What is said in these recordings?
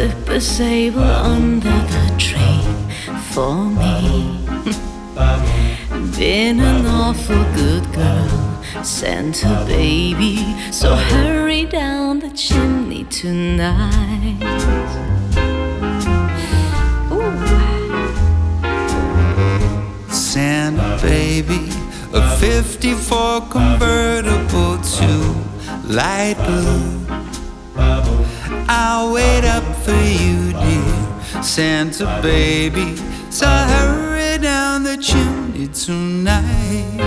slip a sable under the tree for me. Been an awful good girl, Santa baby, so hurry down the chimney tonight. Santa baby, a 54 convertible to light blue. I'll wait up for you, dear Santa baby, so hurry down the chimney tonight.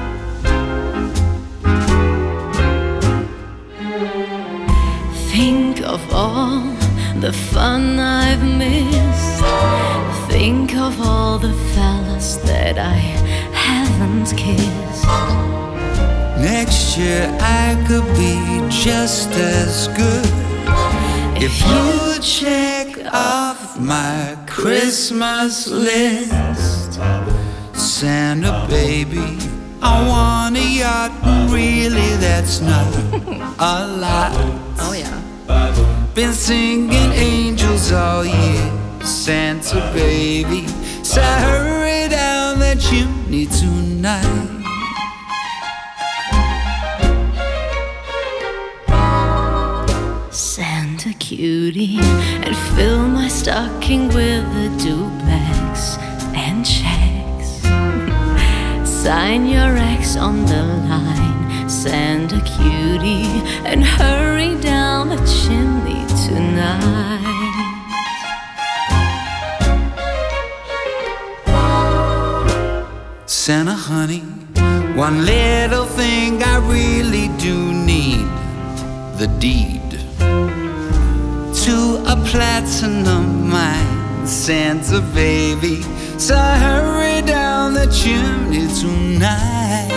Think of all the fun I've missed. Think of all the fellas that I haven't kissed. Next year I could be just as good if you check off my Christmas list. Santa baby, I want a yacht, really that's not a lot. Oh yeah. Been singing angels all year, Santa baby, so hurry down the chimney tonight. Santa cutie, and fill my stocking with the duplex and checks. Sign your ex on the line, Santa cutie, and hurry down the chimney tonight. Santa honey, one little thing I really do need, the deed to a platinum mine, Santa baby, so hurry down the chimney tonight.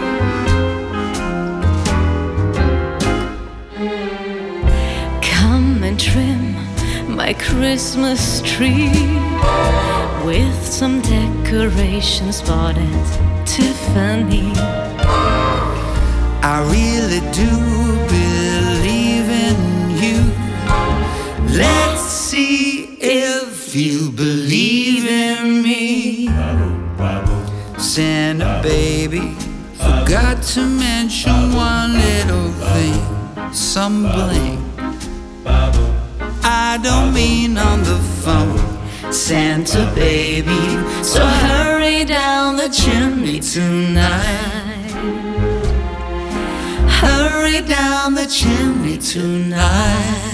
Come and trim my Christmas tree with some decorations bought at Tiffany. I really do believe in you. Let's see if you believe in me. Santa baby, forgot to mention one little thing, some bling. I don't mean on the phone, Santa baby, so hurry down the chimney tonight. Hurry down the chimney tonight.